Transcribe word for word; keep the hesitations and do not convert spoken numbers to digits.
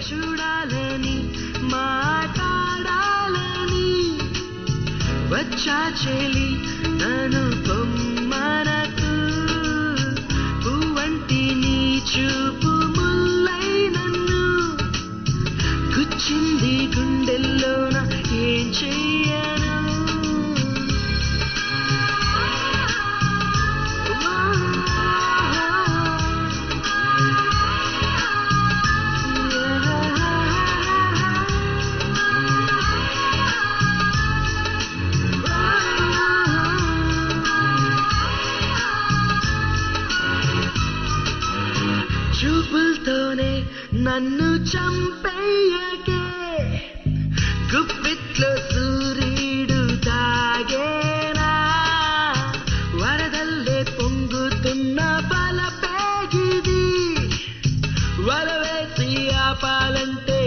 చూడాలని మాట్లాడాలని వచ్చా చెలి నన్ను పొమ్మనకు పువ్వంటి నీ చూపు ముల్లై నన్ను గుచ్చింది గుండెల్లోన ఏం చెయ్యను చూపులతోనే నన్ను చంపేయకే గుప్పిట్లో సూర్యుడు తాగేనా వరదల్లే పొంగుతున్న బల పేగిది వలవేసి ఆపాలంటే